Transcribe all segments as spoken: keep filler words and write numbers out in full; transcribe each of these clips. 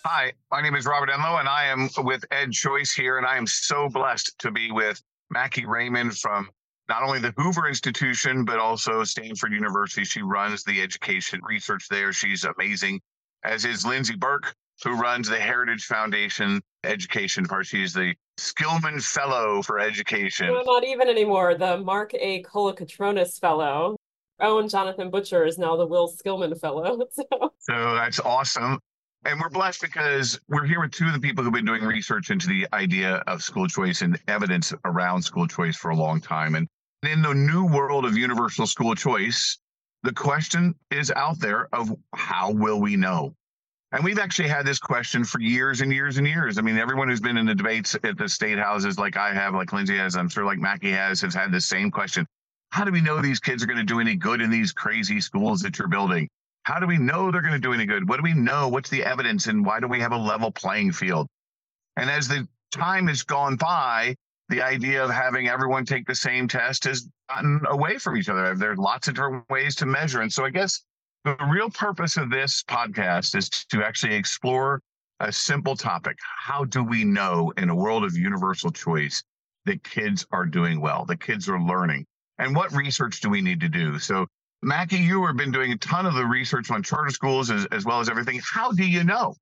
Hi, my name is Robert Enlow, and I am with EdChoice here, and I am so blessed to be with Mackie Raymond from not only the Hoover Institution, but also Stanford University. She runs the education research there. She's amazing, as is Lindsay Burke, who runs the Heritage Foundation education part. She's the Skillman Fellow for Education. No, not even anymore. The Mark A. Colacatronis Fellow. Oh, and Jonathan Butcher is now the Will Skillman Fellow. So, So that's awesome. And we're blessed because we're here with two of the people who've been doing research into the idea of school choice and evidence around school choice for a long time. And in the new world of universal school choice, the question is out there of how will we know? And we've actually had this question for years and years and years. I mean, everyone who's been in the debates at the state houses, like I have, like Lindsay has, I'm sure like Mackie has, has had the same question. How do we know these kids are going to do any good in these crazy schools that you're building? How do we know they're going to do any good? What do we know? What's the evidence? And why do we have a level playing field? And as the time has gone by, the idea of having everyone take the same test has gotten away from each other. There are lots of different ways to measure. And so I guess the real purpose of this podcast is to actually explore a simple topic. How do we know in a world of universal choice that kids are doing well, that kids are learning? And what research do we need to do? So Mackie, you have been doing a ton of the research on charter schools as, as well as everything. How do you know?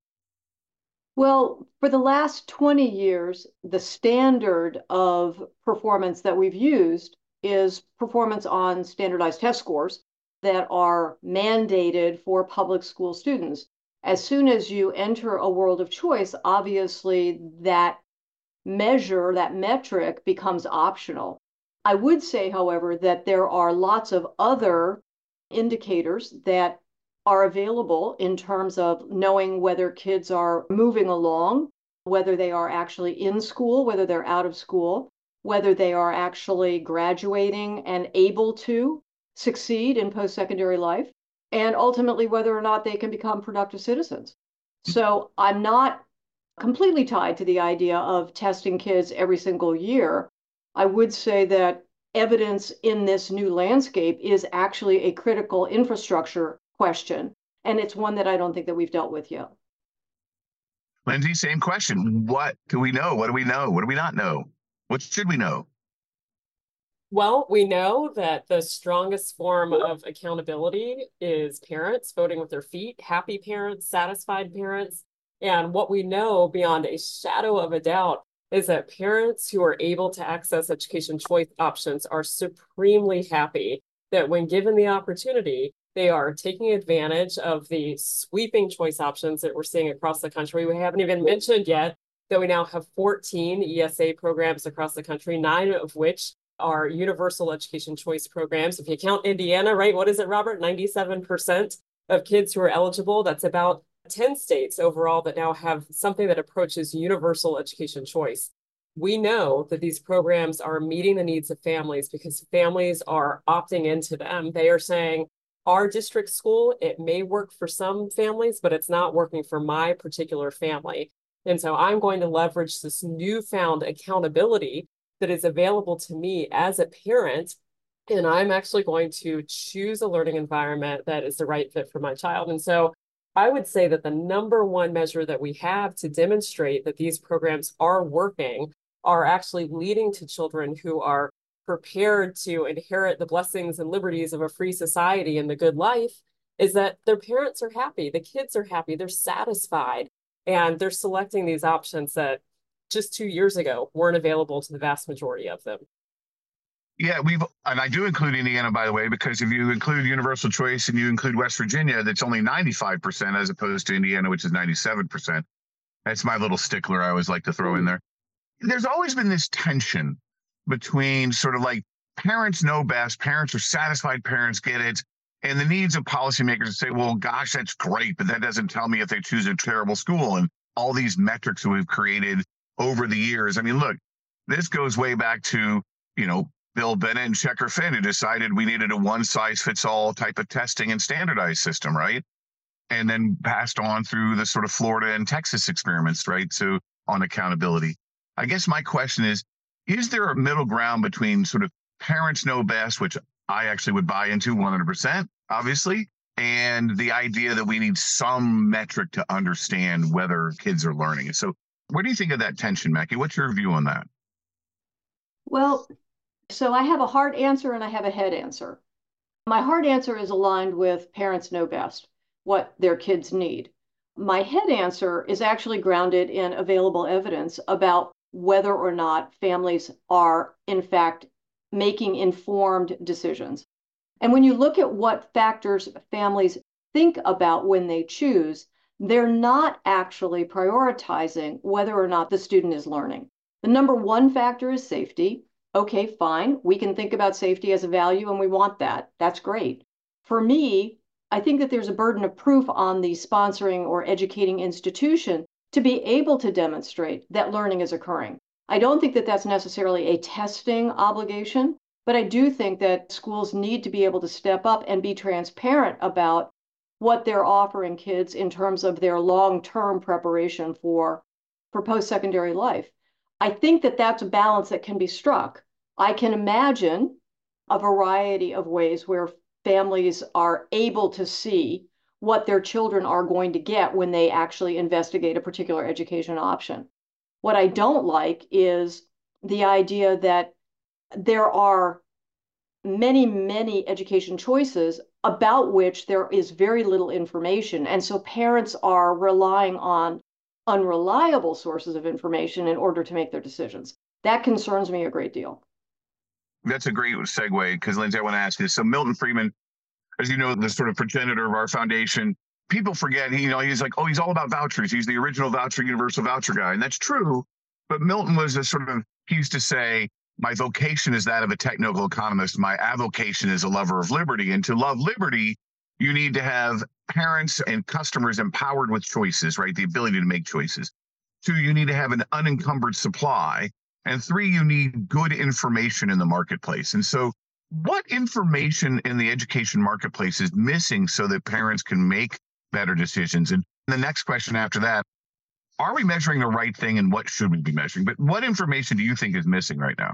Well, for the last twenty years, the standard of performance that we've used is performance on standardized test scores that are mandated for public school students. As soon as you enter a world of choice, obviously that measure, that metric becomes optional. I would say, however, that there are lots of other indicators that are available in terms of knowing whether kids are moving along, whether they are actually in school, whether they're out of school, whether they are actually graduating and able to succeed in post-secondary life, and ultimately whether or not they can become productive citizens. So I'm not completely tied to the idea of testing kids every single year. I would say that evidence in this new landscape is actually a critical infrastructure question, and it's one that I don't think that we've dealt with yet. Lindsay, same question. What do we know? What do we know? What do we not know? What should we know? well, we know that the strongest form of accountability is parents voting with their feet, happy parents, satisfied parents. And what we know beyond a shadow of a doubt is that parents who are able to access education choice options are supremely happy that when given the opportunity, they are taking advantage of the sweeping choice options that we're seeing across the country. We haven't even mentioned yet that we now have fourteen E S A programs across the country, nine of which are universal education choice programs. If you count Indiana, right, what is it, Robert? ninety-seven percent of kids who are eligible. That's about ten states overall that now have something that approaches universal education choice. We know that these programs are meeting the needs of families because families are opting into them. They are saying, our district school, it may work for some families, but it's not working for my particular family. And so I'm going to leverage this newfound accountability that is available to me as a parent. And I'm actually going to choose a learning environment that is the right fit for my child. And so I would say that the number one measure that we have to demonstrate that these programs are working are actually leading to children who are prepared to inherit the blessings and liberties of a free society and the good life, is that their parents are happy, the kids are happy, they're satisfied, and they're selecting these options that just two years ago weren't available to the vast majority of them. Yeah, we've, and I do include Indiana, by the way, because if you include universal choice and you include West Virginia, that's only ninety-five percent as opposed to Indiana, which is ninety-seven percent. That's my little stickler I always like to throw in there. There's always been this tension between sort of like parents know best, parents are satisfied, parents get it, and the needs of policymakers to say, well, gosh, that's great, but that doesn't tell me if they choose a terrible school. And all these metrics that we've created over the years. I mean, look, this goes way back to, you know, Bill Bennett and Checker Finn, who decided we needed a one-size-fits-all type of testing and standardized system, right? And then passed on through the sort of Florida and Texas experiments, right? So on accountability. I guess my question is, is there a middle ground between sort of parents know best, which I actually would buy into one hundred percent, obviously, and the idea that we need some metric to understand whether kids are learning. So what do you think of that tension, Mackie? What's your view on that? Well, so I have a hard answer and I have a head answer. My hard answer is aligned with parents know best what their kids need. My head answer is actually grounded in available evidence about whether or not families are, in fact, making informed decisions. And when you look at what factors families think about when they choose, they're not actually prioritizing whether or not the student is learning. The number one factor is safety. Okay, fine. We can think about safety as a value and we want that. That's great. For me, I think that there's a burden of proof on the sponsoring or educating institution to be able to demonstrate that learning is occurring. I don't think that that's necessarily a testing obligation, but I do think that schools need to be able to step up and be transparent about what they're offering kids in terms of their long-term preparation for, for post-secondary life. I think that that's a balance that can be struck. I can imagine a variety of ways where families are able to see what their children are going to get when they actually investigate a particular education option. What I don't like is the idea that there are many, many education choices about which there is very little information. And so parents are relying on unreliable sources of information in order to make their decisions. That concerns me a great deal. That's a great segue, because Lindsay, I want to ask you. So Milton Friedman, as you know, the sort of progenitor of our foundation, people forget, he, you know, he's like, oh, he's all about vouchers. He's the original voucher, universal voucher guy. And that's true. But Milton was a sort of, he used to say, my vocation is that of a technical economist. My avocation is a lover of liberty. And to love liberty, you need to have parents and customers empowered with choices, right? The ability to make choices. Two, you need to have an unencumbered supply. And three, you need good information in the marketplace. And so what information in the education marketplace is missing so that parents can make better decisions? And the next question after that, are we measuring the right thing and what should we be measuring? But what information do you think is missing right now?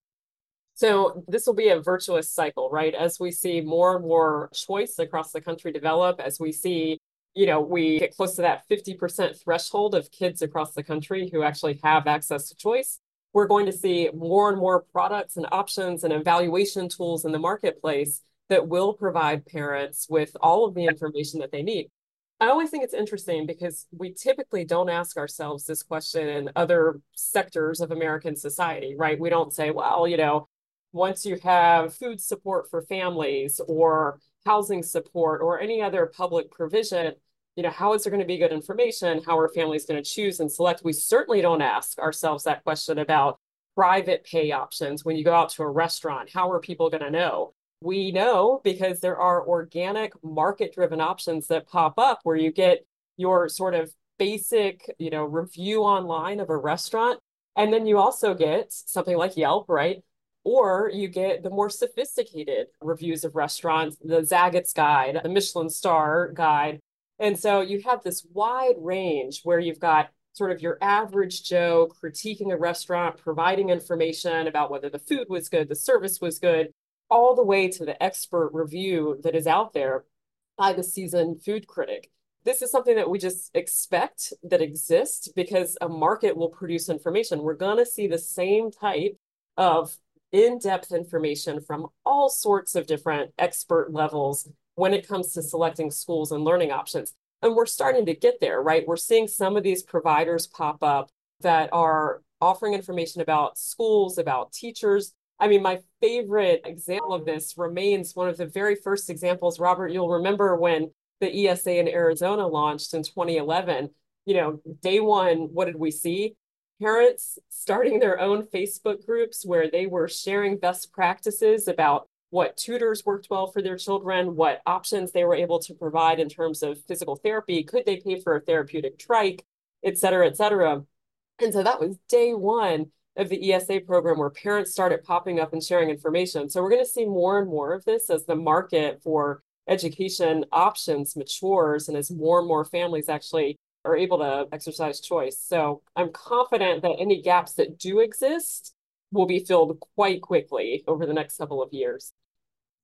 So this will be a virtuous cycle, right? As we see more and more choice across the country develop, as we see, you know, we get close to that fifty percent threshold of kids across the country who actually have access to choice, we're going to see more and more products and options and evaluation tools in the marketplace that will provide parents with all of the information that they need. I always think it's interesting because we typically don't ask ourselves this question in other sectors of American society, right? We don't say, well, you know, once you have food support for families or housing support or any other public provision, you know, how is there going to be good information? How are families going to choose and select? We certainly don't ask ourselves that question about private pay options. When you go out to a restaurant, how are people going to know? We know because there are organic market-driven options that pop up where you get your sort of basic, you know, review online of a restaurant. And then you also get something like Yelp, right? Or you get the more sophisticated reviews of restaurants, the Zagat's Guide, the Michelin Star Guide. And so you have this wide range where you've got sort of your average Joe critiquing a restaurant, providing information about whether the food was good, the service was good, all the way to the expert review that is out there by the seasoned food critic. This is something that we just expect that exists because a market will produce information. We're going to see the same type of in-depth information from all sorts of different expert levels when it comes to selecting schools and learning options. And we're starting to get there, right? We're seeing some of these providers pop up that are offering information about schools, about teachers. I mean, my favorite example of this remains one of the very first examples. Robert, you'll remember when the E S A in Arizona launched in twenty eleven, you know, day one, what did we see? Parents starting their own Facebook groups where they were sharing best practices about what tutors worked well for their children, what options they were able to provide in terms of physical therapy, could they pay for a therapeutic trike, et cetera, et cetera. And so that was day one of the E S A program where parents started popping up and sharing information. So we're going to see more and more of this as the market for education options matures and as more and more families actually are able to exercise choice. So I'm confident that any gaps that do exist will be filled quite quickly over the next couple of years.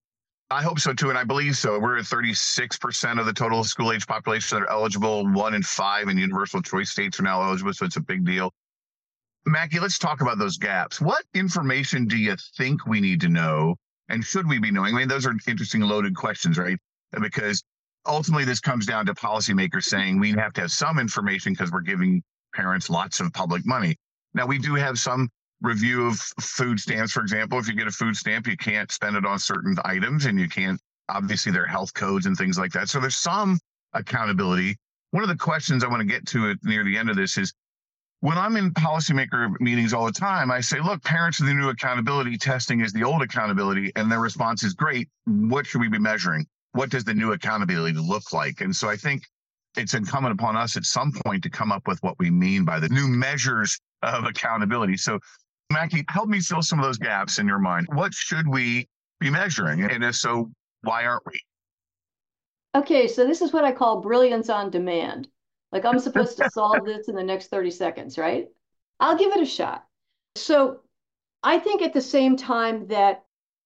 I hope so too, and I believe so. We're at thirty-six percent of the total school age population that are eligible. One in five in universal choice states are now eligible, so it's a big deal. Mackie, let's talk about those gaps. What information do you think we need to know, and should we be knowing? I mean, those are interesting, loaded questions, right? Because ultimately, this comes down to policymakers saying we have to have some information because we're giving parents lots of public money. Now, we do have some review of food stamps, for example. If you get a food stamp, you can't spend it on certain items, and you can't, obviously, there are health codes and things like that. So there's some accountability. One of the questions I want to get to near the end of this is, when I'm in policymaker meetings all the time, I say, look, parents are the new accountability, testing is the old accountability, and their response is great. What should we be measuring? What does the new accountability look like? And so I think it's incumbent upon us at some point to come up with what we mean by the new measures of accountability. So, Mackie, help me fill some of those gaps in your mind. What should we be measuring? And if so, why aren't we? Okay, so this is what I call brilliance on demand. Like I'm supposed to solve this in the next thirty seconds, right? I'll give it a shot. So I think at the same time that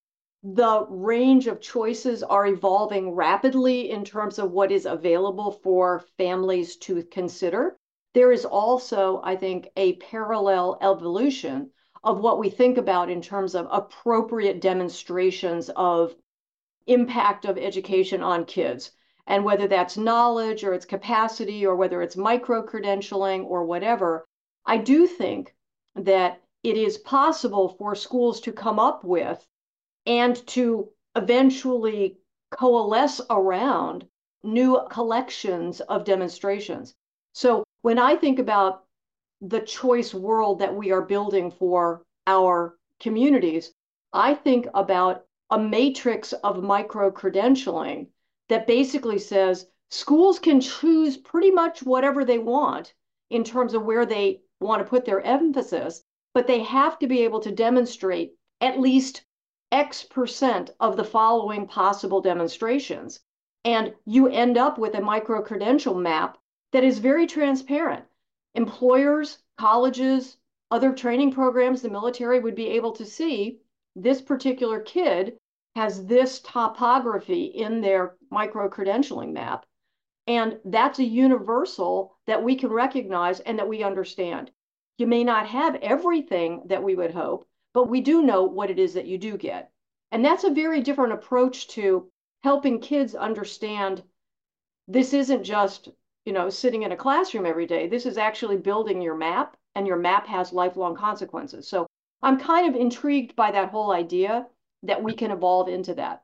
the range of choices are evolving rapidly in terms of what is available for families to consider, there is also, I think, a parallel evolution of what we think about in terms of appropriate demonstrations of impact of education on kids. And whether that's knowledge or its capacity or whether it's micro-credentialing or whatever, I do think that it is possible for schools to come up with and to eventually coalesce around new collections of demonstrations. So when I think about the choice world that we are building for our communities, I think about a matrix of micro-credentialing that basically says schools can choose pretty much whatever they want in terms of where they want to put their emphasis, but they have to be able to demonstrate at least X percent of the following possible demonstrations. And you end up with a micro-credential map that is very transparent. Employers, colleges, other training programs, the military would be able to see this particular kid has this topography in their micro-credentialing map. And that's a universal that we can recognize and that we understand. You may not have everything that we would hope, but we do know what it is that you do get. And that's a very different approach to helping kids understand this isn't just, you know, sitting in a classroom every day. This is actually building your map, and your map has lifelong consequences. So I'm kind of intrigued by that whole idea that we can evolve into that.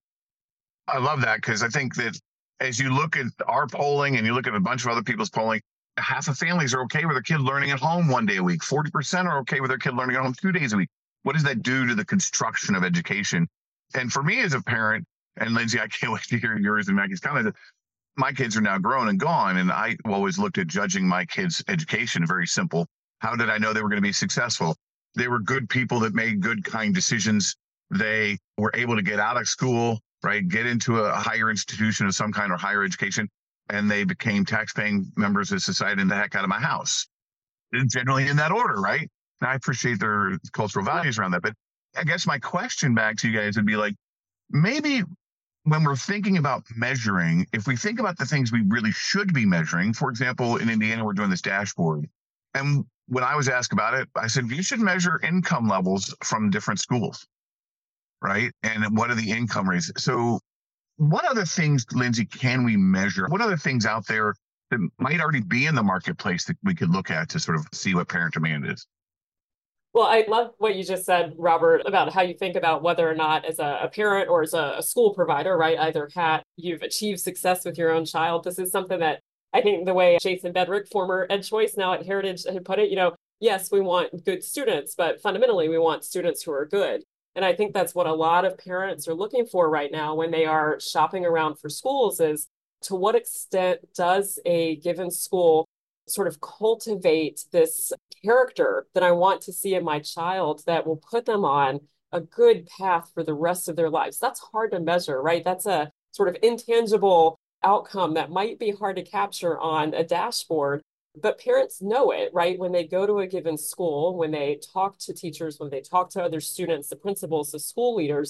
I love that, because I think that as you look at our polling and you look at a bunch of other people's polling, half of families are okay with their kid learning at home one day a week. forty percent are okay with their kid learning at home two days a week. What does that do to the construction of education? And for me as a parent, and Lindsay, I can't wait to hear yours and Mackie's comment. My kids are now grown and gone, and I always looked at judging my kids' education very simple. How did I know they were going to be successful? They were good people that made good, kind decisions. They were able to get out of school, right, get into a higher institution of some kind or higher education, and they became tax-paying members of society and the heck out of my house. Generally in that order, right? And I appreciate their cultural values around that. But I guess my question back to you guys would be like, maybe when we're thinking about measuring, if we think about the things we really should be measuring, for example, in Indiana, we're doing this dashboard. And when I was asked about it, I said, you should measure income levels from different schools, right? And what are the income rates? So what other things, Lindsay, can we measure? What other things out there that might already be in the marketplace that we could look at to sort of see what parent demand is? Well, I love what you just said, Robert, about how you think about whether or not as a, a parent or as a, a school provider, right, either hat, you've achieved success with your own child. This is something that I think the way Jason Bedrick, former EdChoice, now at Heritage, had put it, you know, yes, we want good students, but fundamentally we want students who are good. And I think that's what a lot of parents are looking for right now when they are shopping around for schools is to what extent does a given school sort of cultivate this character that I want to see in my child that will put them on a good path for the rest of their lives. That's hard to measure, right? That's a sort of intangible outcome that might be hard to capture on a dashboard, but parents know it, right? When they go to a given school, when they talk to teachers, when they talk to other students, the principals, the school leaders,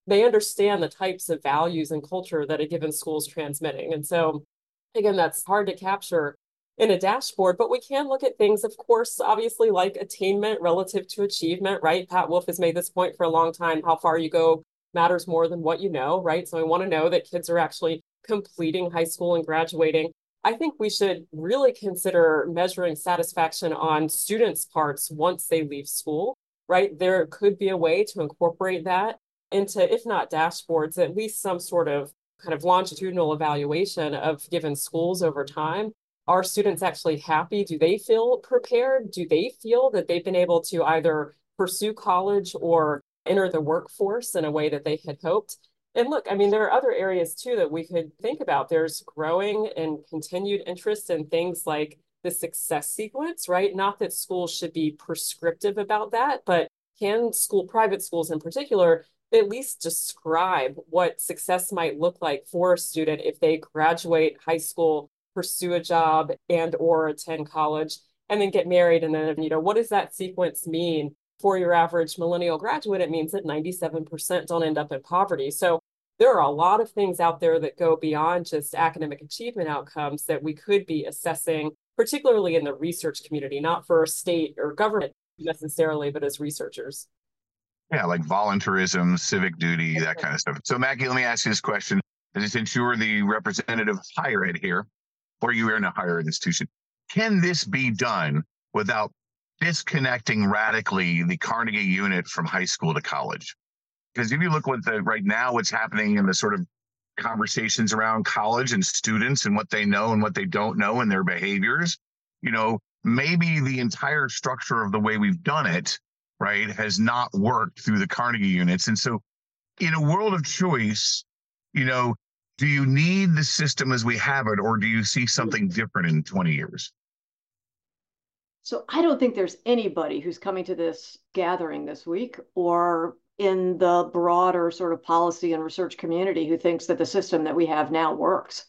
they understand the types of values and culture that a given school is transmitting. And so, again, that's hard to capture in a dashboard, but we can look at things, of course, obviously like attainment relative to achievement, right? Pat Wolf has made this point for a long time. How far you go matters more than what you know, right? So I want to know that kids are actually completing high school and graduating. I think we should really consider measuring satisfaction on students' parts once they leave school, right? There could be a way to incorporate that into, if not dashboards, at least some sort of kind of longitudinal evaluation of given schools over time. Are students actually happy? Do they feel prepared? Do they feel that they've been able to either pursue college or enter the workforce in a way that they had hoped? And look, I mean, there are other areas too that we could think about. There's growing and continued interest in things like the success sequence, right? Not that schools should be prescriptive about that, but can school, private schools in particular, at least describe what success might look like for a student if they graduate high school, pursue a job, and or attend college, and then get married. And then, you know, what does that sequence mean for your average millennial graduate? It means that ninety-seven percent don't end up in poverty. So there are a lot of things out there that go beyond just academic achievement outcomes that we could be assessing, particularly in the research community, not for state or government necessarily, but as researchers. Yeah, like volunteerism, civic duty, that kind of stuff. So Mackie, let me ask you this question. Since you are the representative of higher ed here, or you are in a higher ed institution, can this be done without disconnecting radically the Carnegie unit from high school to college? Because if you look what the right now, what's happening in the sort of conversations around college and students and what they know and what they don't know and their behaviors, you know, maybe the entire structure of the way we've done it, right, has not worked through the Carnegie units. And so in a world of choice, you know, do you need the system as we have it, or do you see something different in twenty years? So I don't think there's anybody who's coming to this gathering this week or in the broader sort of policy and research community who thinks that the system that we have now works.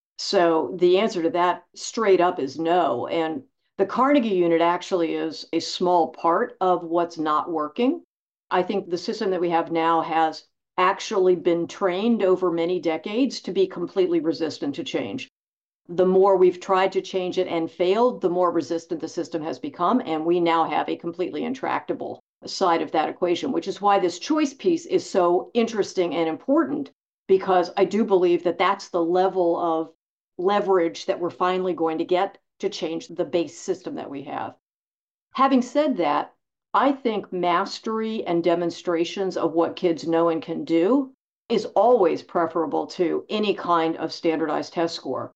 So the answer to that straight up is no. And the Carnegie unit actually is a small part of what's not working. I think the system that we have now has actually been trained over many decades to be completely resistant to change. The more we've tried to change it and failed, the more resistant the system has become. And we now have a completely intractable side of that equation, which is why this choice piece is so interesting and important, because I do believe that that's the level of leverage that we're finally going to get to change the base system that we have. Having said that, I think mastery and demonstrations of what kids know and can do is always preferable to any kind of standardized test score.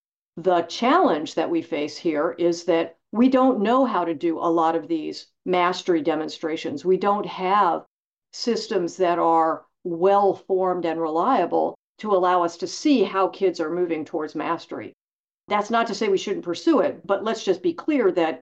The challenge that we face here is that we don't know how to do a lot of these mastery demonstrations. We don't have systems that are well-formed and reliable to allow us to see how kids are moving towards mastery. That's not to say we shouldn't pursue it, but let's just be clear that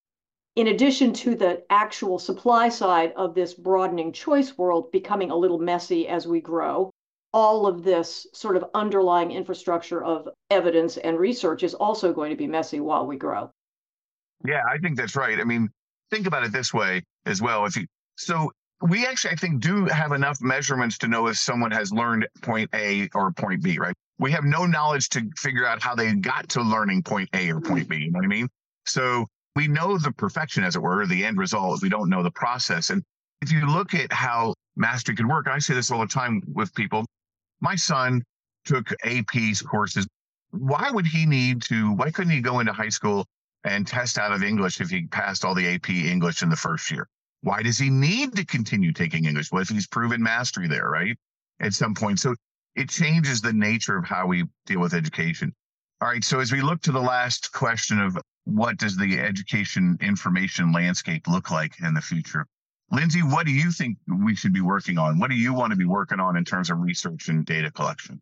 in addition to the actual supply side of this broadening choice world becoming a little messy as we grow, all of this sort of underlying infrastructure of evidence and research is also going to be messy while we grow. Yeah, I think that's right. I mean, think about it this way as well. If you so we actually, I think, do have enough measurements to know if someone has learned point A or point B, right? We have no knowledge to figure out how they got to learning point A or point B. You know what I mean? So we know the perfection, as it were, the end result. We don't know the process. And if you look at how mastery can work, I say this all the time with people. My son took A P courses. Why would he need to, why couldn't he go into high school and test out of English if he passed all the A P English in the first year? Why does he need to continue taking English? What if he's proven mastery there, right? At some point. So it changes the nature of how we deal with education. All right. So as we look to the last question of what does the education information landscape look like in the future? Lindsay, what do you think we should be working on? What do you want to be working on in terms of research and data collection?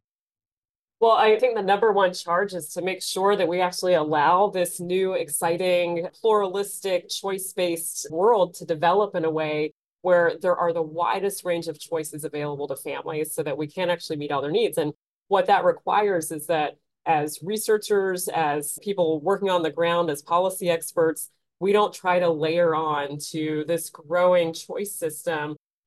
Well, I think the number one charge is to make sure that we actually allow this new, exciting, pluralistic, choice-based world to develop in a way where there are the widest range of choices available to families so that we can actually meet all their needs. And what that requires is that as researchers, as people working on the ground, as policy experts, we don't try to layer on to this growing choice system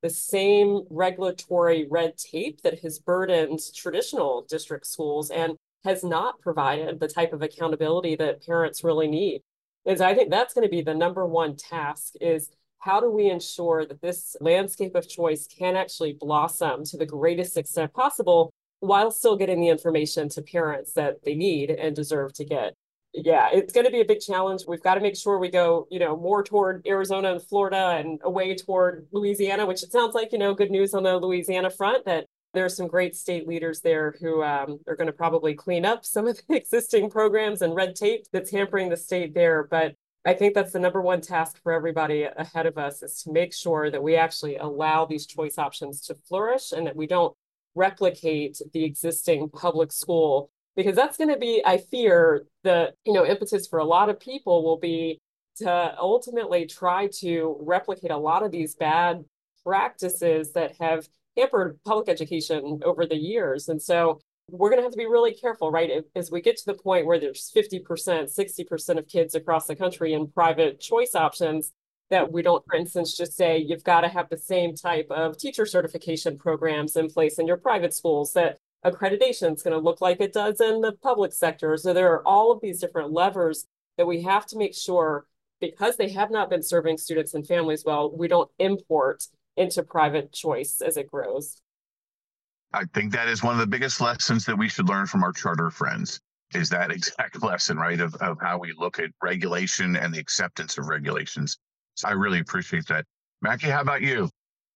the same regulatory red tape that has burdened traditional district schools and has not provided the type of accountability that parents really need. And so I think that's going to be the number one task is how do we ensure that this landscape of choice can actually blossom to the greatest extent possible while still getting the information to parents that they need and deserve to get. Yeah, it's going to be a big challenge. We've got to make sure we go, you know, more toward Arizona and Florida and away toward Louisiana, which it sounds like, you know, good news on the Louisiana front that there are some great state leaders there who um, are going to probably clean up some of the existing programs and red tape that's hampering the state there. But I think that's the number one task for everybody ahead of us is to make sure that we actually allow these choice options to flourish and that we don't replicate the existing public school, because that's going to be, I fear, the you know impetus for a lot of people will be to ultimately try to replicate a lot of these bad practices that have hampered public education over the years. And so we're going to have to be really careful, right? As we get to the point where there's fifty percent, sixty percent of kids across the country in private choice options, that we don't, for instance, just say you've got to have the same type of teacher certification programs in place in your private schools, that accreditation is going to look like it does in the public sector. So there are all of these different levers that we have to make sure, because they have not been serving students and families well, we don't import into private choice as it grows. I think that is one of the biggest lessons that we should learn from our charter friends, is that exact lesson, right, of, of how we look at regulation and the acceptance of regulations. So I really appreciate that. Mackie, how about you?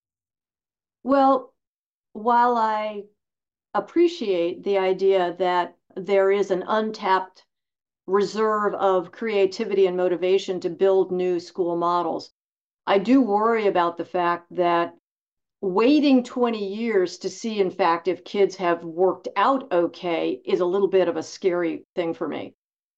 Well, while I appreciate the idea that there is an untapped reserve of creativity and motivation to build new school models, I do worry about the fact that waiting twenty years to see, in fact, if kids have worked out okay is a little bit of a scary thing for me.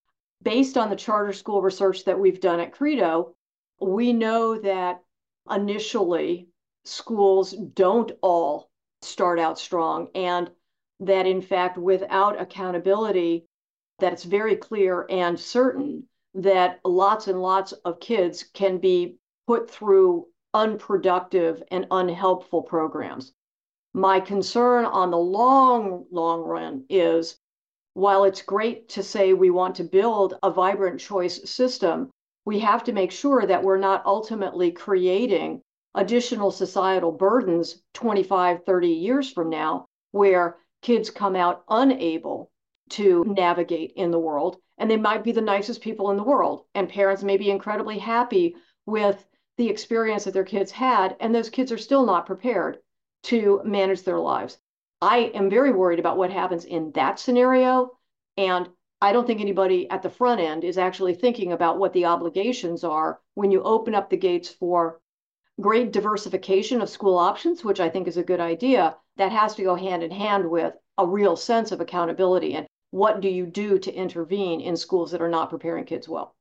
Based on the charter school research that we've done at Credo, we know that initially schools don't all start out strong, and that in fact, without accountability, that it's very clear and certain that lots and lots of kids can be put through unproductive and unhelpful programs. My concern on the long, long run is, while it's great to say we want to build a vibrant choice system, we have to make sure that we're not ultimately creating additional societal burdens twenty-five, thirty years from now, where kids come out unable to navigate in the world, and they might be the nicest people in the world, and parents may be incredibly happy with the experience that their kids had, and those kids are still not prepared to manage their lives. I am very worried about what happens in that scenario, and I don't think anybody at the front end is actually thinking about what the obligations are when you open up the gates for great diversification of school options, which I think is a good idea. That has to go hand in hand with a real sense of accountability and what do you do to intervene in schools that are not preparing kids well.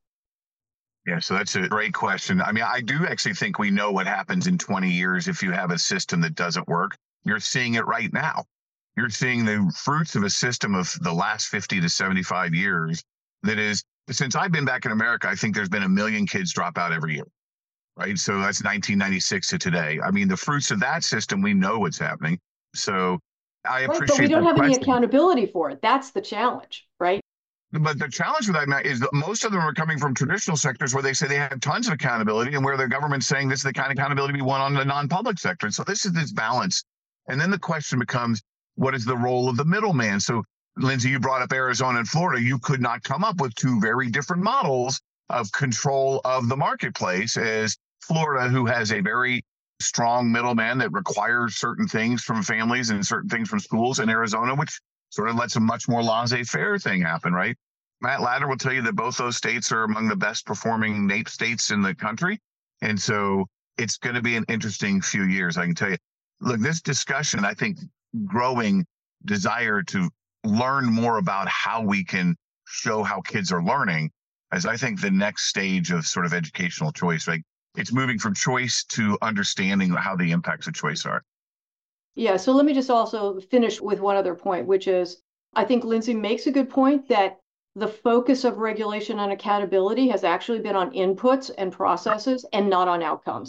Yeah, so that's a great question. I mean, I do actually think we know what happens in twenty years if you have a system that doesn't work. You're seeing it right now. You're seeing the fruits of a system of the last fifty to seventy-five years that is, since I've been back in America, I think there's been a million kids drop out every year, right? So that's nineteen ninety-six to today. I mean, the fruits of that system, we know what's happening. So I appreciate that. Right, but we don't have question. any accountability for it. That's the challenge, right? But the challenge with that, Matt, is that most of them are coming from traditional sectors where they say they have tons of accountability and where the government's saying this is the kind of accountability we want on the non-public sector. And so this is this balance. And then the question becomes, what is the role of the middleman? So, Lindsay, you brought up Arizona and Florida. You could not come up with two very different models of control of the marketplace as Florida, who has a very strong middleman that requires certain things from families and certain things from schools, and Arizona, which sort of lets a much more laissez-faire thing happen, right? Matt Ladner will tell you that both those states are among the best performing NAEP states in the country. And so it's going to be an interesting few years, I can tell you. Look, this discussion, I think, growing desire to learn more about how we can show how kids are learning, as I think the next stage of sort of educational choice, right? It's moving from choice to understanding how the impacts of choice are. Yeah, so let me just also finish with one other point, which is I think Lindsay makes a good point that the focus of regulation and accountability has actually been on inputs and processes and not on outcomes.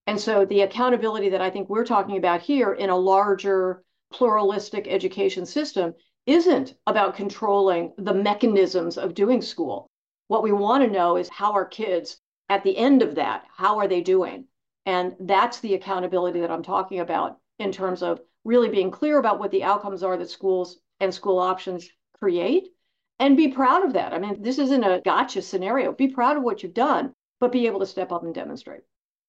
And so the accountability that I think we're talking about here in a larger pluralistic education system isn't about controlling the mechanisms of doing school. What we want to know is how our kids, at the end of that, how are they doing? And that's the accountability that I'm talking about in terms of really being clear about what the outcomes are that schools and school options create, and be proud of that. I mean, this isn't a gotcha scenario. Be proud of what you've done, but be able to step up and demonstrate.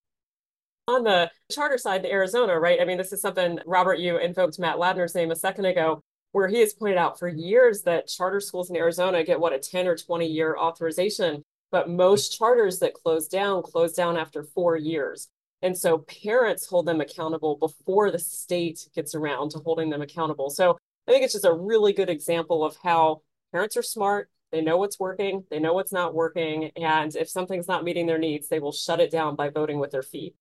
On the charter side in Arizona, right? I mean, this is something, Robert, you invoked Matt Ladner's name a second ago, where he has pointed out for years that charter schools in Arizona get what, a ten or twenty year authorization, but most charters that close down close down after four years. And so parents hold them accountable before the state gets around to holding them accountable. So I think it's just a really good example of how parents are smart. They know what's working, they know what's not working, and if something's not meeting their needs, they will shut it down by voting with their feet.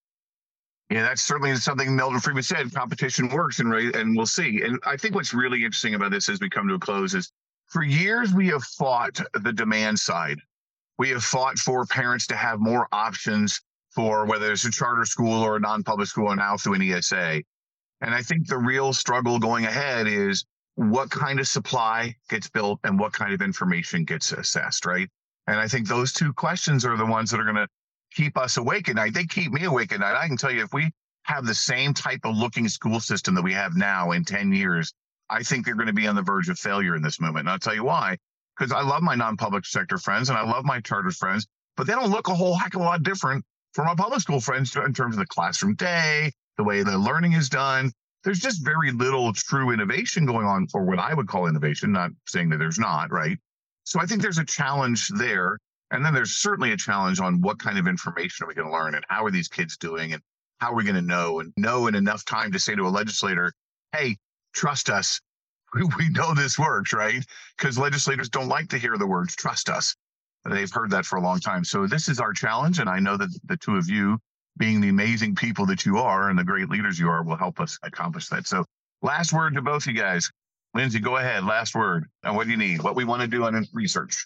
Yeah, that's certainly something Milton Friedman said. Competition works, and right, and we'll see. And I think what's really interesting about this as we come to a close is, for years we have fought the demand side. We have fought for parents to have more options for whether it's a charter school or a non-public school, and now through an E S A. And I think the real struggle going ahead is what kind of supply gets built and what kind of information gets assessed, right? And I think those two questions are the ones that are going to keep us awake at night. They keep me awake at night. I can tell you, if we have the same type of looking school system that we have now in ten years, I think they're going to be on the verge of failure in this moment. And I'll tell you why, because I love my non-public sector friends and I love my charter friends, but they don't look a whole heck of a lot different from my public school friends in terms of the classroom day, the way the learning is done. There's just very little true innovation going on, or what I would call innovation, not saying that there's not, right? So I think there's a challenge there. And then there's certainly a challenge on what kind of information are we going to learn and how are these kids doing and how are we going to know and know in enough time to say to a legislator, hey, trust us. We know this works, right? Because legislators don't like to hear the words, trust us. They've heard that for a long time. So this is our challenge. And I know that the two of you, being the amazing people that you are and the great leaders you are, will help us accomplish that. So last word to both you guys. Lindsay, go ahead. Last word. And what do you need? What we want to do on research?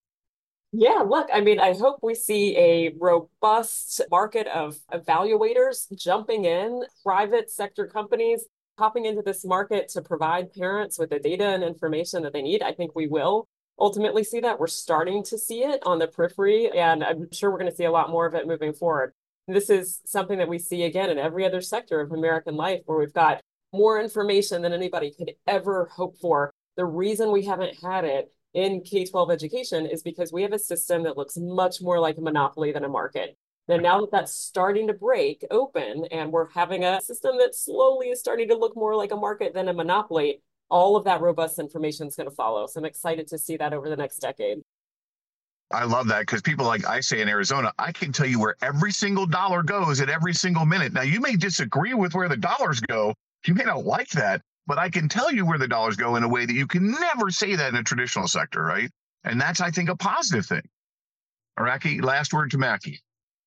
Yeah, look, I mean, I hope we see a robust market of evaluators jumping in, private sector companies hopping into this market to provide parents with the data and information that they need. I think we will ultimately see that. We're starting to see it on the periphery, and I'm sure we're going to see a lot more of it moving forward. This is something that we see again in every other sector of American life, where we've got more information than anybody could ever hope for. The reason we haven't had it in K twelve education is because we have a system that looks much more like a monopoly than a market. And now that that's starting to break open and we're having a system that slowly is starting to look more like a market than a monopoly, all of that robust information is going to follow. So I'm excited to see that over the next decade. I love that, because people, like I say in Arizona, I can tell you where every single dollar goes at every single minute. Now, you may disagree with where the dollars go. You may not like that, but I can tell you where the dollars go in a way that you can never say that in a traditional sector, right? And that's, I think, a positive thing. Mackie, last word to Mackie.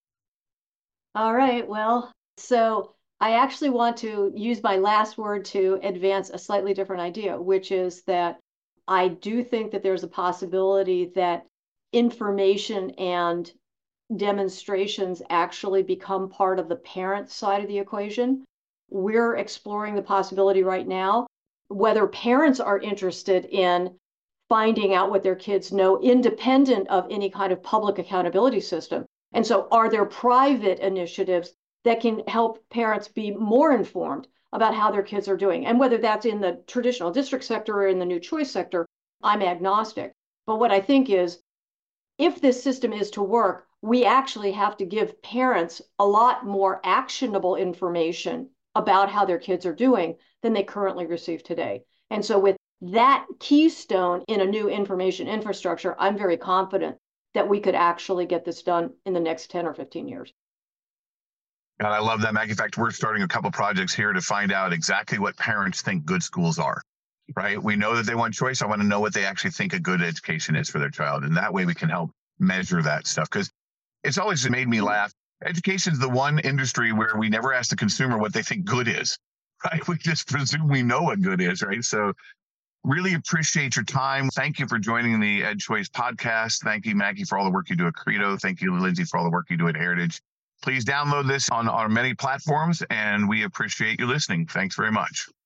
All right. Well, so I actually want to use my last word to advance a slightly different idea, which is that I do think that there's a possibility that information and demonstrations actually become part of the parent side of the equation. We're exploring the possibility right now, whether parents are interested in finding out what their kids know independent of any kind of public accountability system. And so are there private initiatives that can help parents be more informed about how their kids are doing? And whether that's in the traditional district sector or in the new choice sector, I'm agnostic. But what I think is, if this system is to work, we actually have to give parents a lot more actionable information about how their kids are doing than they currently receive today. And so with that keystone in a new information infrastructure, I'm very confident that we could actually get this done in the next ten or fifteen years. And I love that, Maggie. In fact, we're starting a couple projects here to find out exactly what parents think good schools are, right? We know that they want choice. I want to know what they actually think a good education is for their child. And that way we can help measure that stuff, because it's always made me laugh. Education is the one industry where we never ask the consumer what they think good is, right? We just presume we know what good is, right? So really appreciate your time. Thank you for joining the EdChoice podcast. Thank you, Maggie, for all the work you do at Credo. Thank you, Lindsay, for all the work you do at Heritage. Please download this on our many platforms, and we appreciate you listening. Thanks very much.